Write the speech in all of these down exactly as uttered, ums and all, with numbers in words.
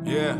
Yeah.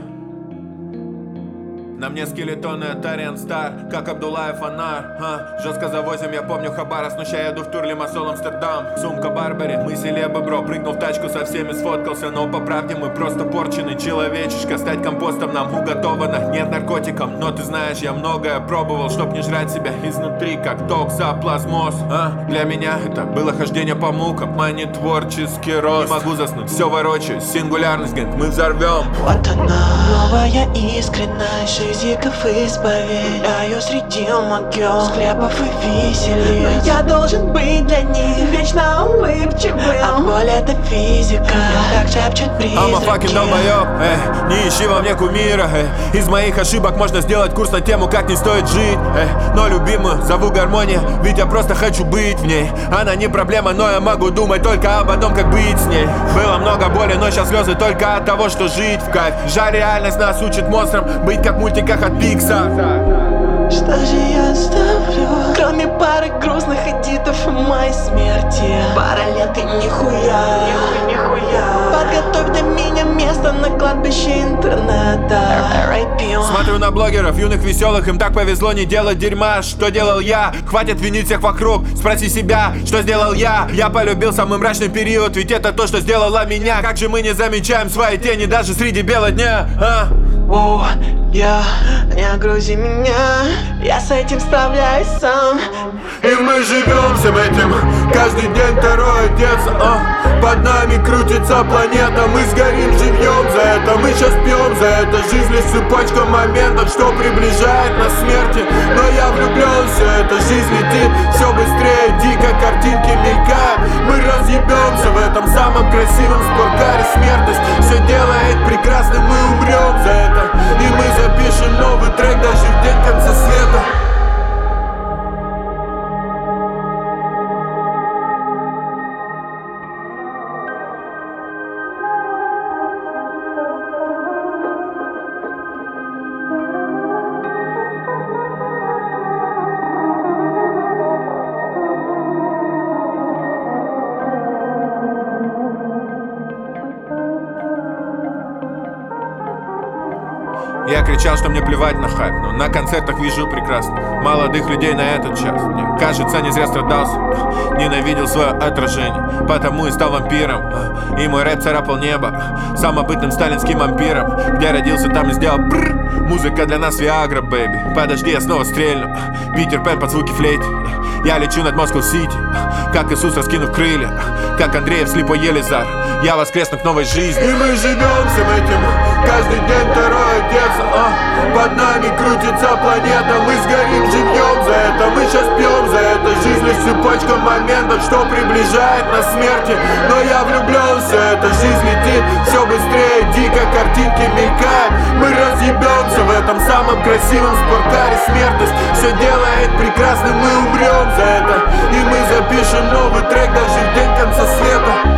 На мне скелетоны от Ариан Стар, как Абдулаев Фонар. а, Жестко завозим, я помню Хабара. Снуща еду в тур Лимассол, Амстердам. Сумка Барбари, мы селебы, бро. Прыгнул в тачку, со всеми сфоткался. Но по правде мы просто порченый человечишка. Стать компостом нам уготовано, нет наркотиком. Но ты знаешь, я многое пробовал, чтоб не жрать себя изнутри, как токсоплазмоз. а, Для меня это было хождение по мукам, а не творческий рост. Не могу заснуть, все ворочаюсь, сингулярность, гэнг, мы взорвем. Вот она, новая искренность, жизиков исповедаю среди могил, склепов и виселиц. Но я должен быть для них вечно улыбчивым, а боль это физика, как шепчут призраки. I'm a fucking долбоёб, эй, не ищи во мне кумира, эй. Из моих ошибок можно сделать курс на тему, как не стоит жить, эй. Но любимую зову гармония, ведь я просто хочу быть в ней. Она не проблема, но я могу думать только об одном, как быть с ней. Было много боли, но сейчас слезы только от того, что жить в кайф. Жаль, реальность нас учит монстрам быть как в мультиках от Pixar. Что же я оставлю, кроме пары грустных эдитов и моей смерти? Пара лет и нихуя, нихуя. Подготовь для меня место на кладбище интернета. эр ай пи. Смотрю на блогеров, юных, веселых, им так повезло не делать дерьма. Что делал я? Хватит винить всех вокруг, спроси себя, что сделал я? Я полюбил самый мрачный период, ведь это то, что сделало меня. Как же мы не замечаем свои тени даже среди бела дня, а? О, я, не грузи меня, я с этим справляюсь сам. И мы живем всем этим, каждый день второе детство, а? Под нами крутится планета, мы сгорим живьем за это. Мы сейчас пьем за это, жизнь лишь цепочка моментов, что приближает нас к смерти. Но я влюблен, все это, жизнь летит все быстрее, дико картинки мелькают. Мы разъебемся в этом самом красивом спорткаре. Смертность все делает прекрасным, мы умрем за это. И мы запишем новый трек даже в день конца света. Я кричал, что мне плевать на хайп, но на концертах вижу прекрасно молодых людей на этот час. Мне кажется, не зря страдался, ненавидел свое отражение, потому и стал вампиром. И мой рэп царапал небо самобытным сталинским вампиром. Где родился, там и сделал бррр. Музыка для нас Виагра, бэйби. Подожди, я снова стрельну. Питер Пен под звуки флейты. Я лечу над Москва-Сити, как Иисус, раскинув крылья, как Андреев слепой Елизар. Я воскресну к новой жизни. И мы живем всем этим, каждый день второе детство, а? Под нами крутится планета, мы сгорим живьем за это. Мы сейчас пьем за это, жизнь лишь цепочка моментов, что приближает нас к смерти. Но я влюблен, все это, жизнь летит все быстрее, дико картинки мелькают. Мы разъебемся в этом самом красивом спорткаре. Смертность все делает прекрасным, мы умрем за это. И мы запишем новый трек даже в день конца света.